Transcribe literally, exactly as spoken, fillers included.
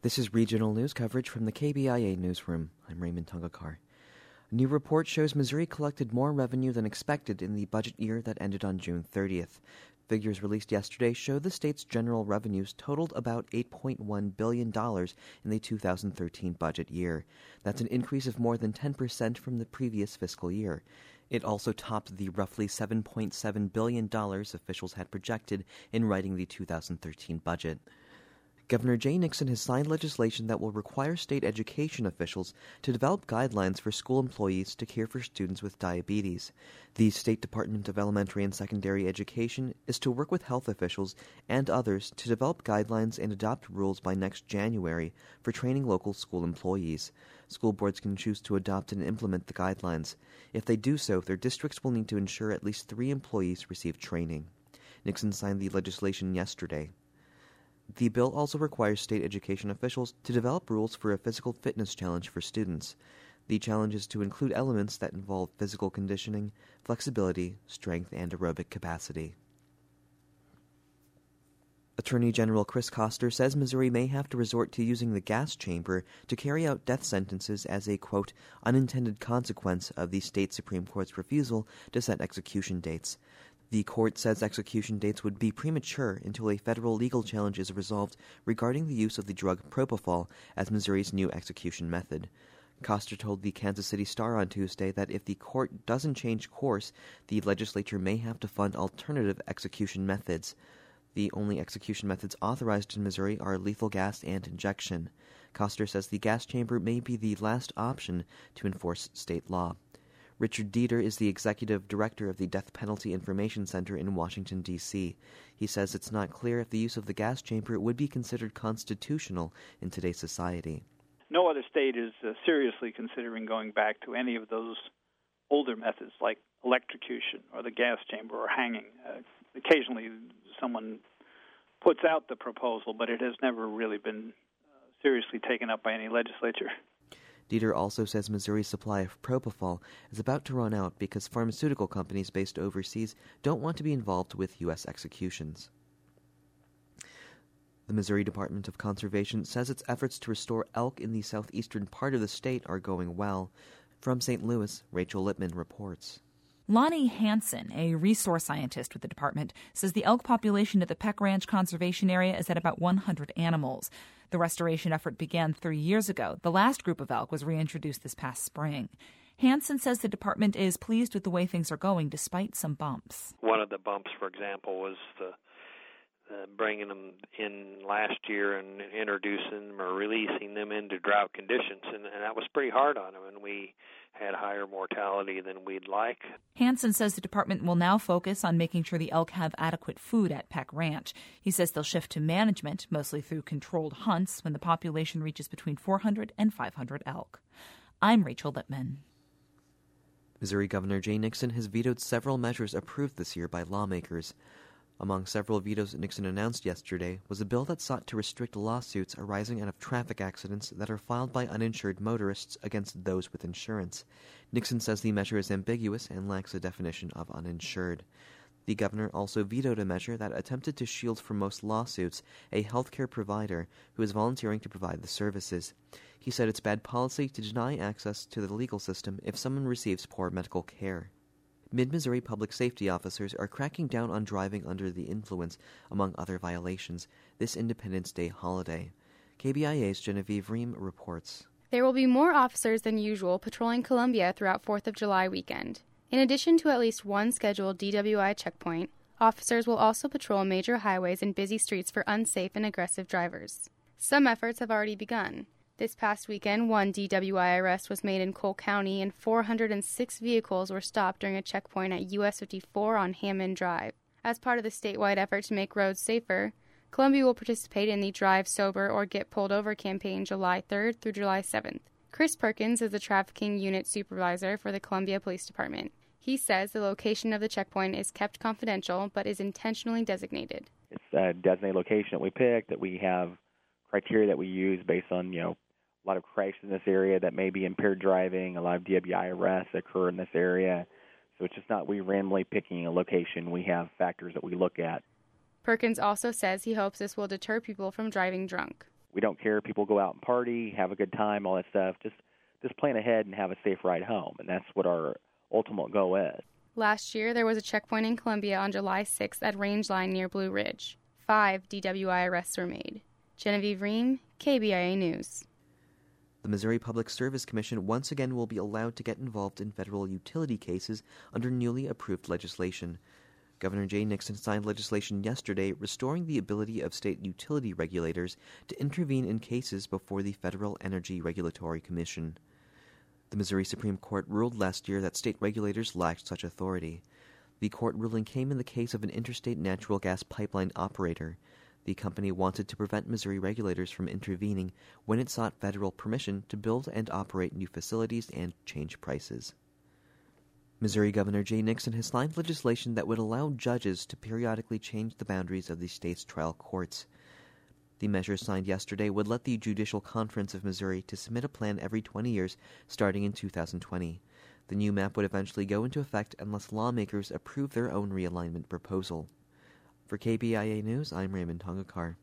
This is regional news coverage from the K B I A newsroom. I'm Raymond Tungakar. A new report shows Missouri collected more revenue than expected in the budget year that ended on June thirtieth. Figures released yesterday show the state's general revenues totaled about eight point one billion dollars in the two thousand thirteen budget year. That's an increase of more than ten percent from the previous fiscal year. It also topped the roughly seven point seven billion dollars officials had projected in writing the two thousand thirteen budget. Governor Jay Nixon has signed legislation that will require state education officials to develop guidelines for school employees to care for students with diabetes. The State Department of Elementary and Secondary Education is to work with health officials and others to develop guidelines and adopt rules by next January for training local school employees. School boards can choose to adopt and implement the guidelines. If they do so, their districts will need to ensure at least three employees receive training. Nixon signed the legislation yesterday. The bill also requires state education officials to develop rules for a physical fitness challenge for students. The challenge is to include elements that involve physical conditioning, flexibility, strength, and aerobic capacity. Attorney General Chris Koster says Missouri may have to resort to using the gas chamber to carry out death sentences as a, quote, unintended consequence of the state Supreme Court's refusal to set execution dates. The court says execution dates would be premature until a federal legal challenge is resolved regarding the use of the drug propofol as Missouri's new execution method. Koster told the Kansas City Star on Tuesday that if the court doesn't change course, the legislature may have to fund alternative execution methods. The only execution methods authorized in Missouri are lethal gas and injection. Koster says the gas chamber may be the last option to enforce state law. Richard Dieter is the executive director of the Death Penalty Information Center in Washington, D C He says it's not clear if the use of the gas chamber would be considered constitutional in today's society. No other state is uh, seriously considering going back to any of those older methods like electrocution or the gas chamber or hanging. Uh, occasionally someone puts out the proposal, but it has never really been uh, seriously taken up by any legislature. Dieter also says Missouri's supply of propofol is about to run out because pharmaceutical companies based overseas don't want to be involved with U S executions. The Missouri Department of Conservation says its efforts to restore elk in the southeastern part of the state are going well. From Saint Louis, Rachel Lippman reports. Lonnie Hansen, a resource scientist with the department, says the elk population at the Peck Ranch Conservation Area is at about one hundred animals. The restoration effort began three years ago. The last group of elk was reintroduced this past spring. Hansen says the department is pleased with the way things are going despite some bumps. One of the bumps, for example, was the uh, bringing them in last year and introducing them or releasing them into drought conditions, and, and that was pretty hard on them, and we had higher mortality than we'd like. Hansen says the department will now focus on making sure the elk have adequate food at Peck Ranch. He says they'll shift to management, mostly through controlled hunts, when the population reaches between four hundred and five hundred elk. I'm Rachel Lippman. Missouri Governor Jay Nixon has vetoed several measures approved this year by lawmakers. Among several vetoes Nixon announced yesterday was a bill that sought to restrict lawsuits arising out of traffic accidents that are filed by uninsured motorists against those with insurance. Nixon says the measure is ambiguous and lacks a definition of uninsured. The governor also vetoed a measure that attempted to shield from most lawsuits a healthcare provider who is volunteering to provide the services. He said it's bad policy to deny access to the legal system if someone receives poor medical care. Mid-Missouri public safety officers are cracking down on driving under the influence, among other violations, this Independence Day holiday. K B I A's Genevieve Ream reports. There will be more officers than usual patrolling Columbia throughout fourth of July weekend. In addition to at least one scheduled D W I checkpoint, officers will also patrol major highways and busy streets for unsafe and aggressive drivers. Some efforts have already begun. This past weekend, one D W I arrest was made in Cole County and four hundred six vehicles were stopped during a checkpoint at U S fifty-four on Hammond Drive. As part of the statewide effort to make roads safer, Columbia will participate in the Drive Sober or Get Pulled Over campaign July third through July seventh. Chris Perkins is the trafficking unit supervisor for the Columbia Police Department. He says the location of the checkpoint is kept confidential but is intentionally designated. It's a designated location that we picked, that we have criteria that we use based on, you know, a lot of crashes in this area that may be impaired driving, a lot of D W I arrests occur in this area. So it's just not we randomly picking a location. We have factors that we look at. Perkins also says he hopes this will deter people from driving drunk. we don't care. People go out and party, have a good time, all that stuff. Just just plan ahead and have a safe ride home, and that's what our ultimate goal is. Last year, there was a checkpoint in Columbia on July sixth at Range Line near Blue Ridge. Five D W I arrests were made. Genevieve Ream, K B I A News. The Missouri Public Service Commission once again will be allowed to get involved in federal utility cases under newly approved legislation. Governor Jay Nixon signed legislation yesterday restoring the ability of state utility regulators to intervene in cases before the Federal Energy Regulatory Commission. The Missouri Supreme Court ruled last year that state regulators lacked such authority. The court ruling came in the case of an interstate natural gas pipeline operator. The company wanted to prevent Missouri regulators from intervening when it sought federal permission to build and operate new facilities and change prices. Missouri Governor Jay Nixon has signed legislation that would allow judges to periodically change the boundaries of the state's trial courts. The measure signed yesterday would let the Judicial Conference of Missouri to submit a plan every twenty years, starting in two thousand twenty. The new map would eventually go into effect unless lawmakers approve their own realignment proposal. For K B I A News, I'm Raymond Tongakar.